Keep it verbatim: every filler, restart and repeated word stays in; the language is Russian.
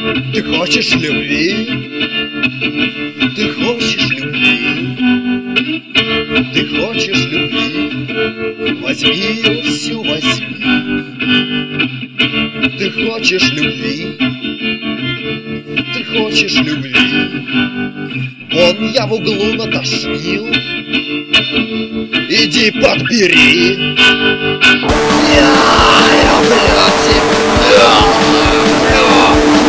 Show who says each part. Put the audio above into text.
Speaker 1: Ты хочешь любви? Ты хочешь любви? Ты хочешь любви? Возьми ее всю, возьми. Ты хочешь любви? Ты хочешь любви? Вон я в углу натошнил. Иди подбери. Я люблю тебя.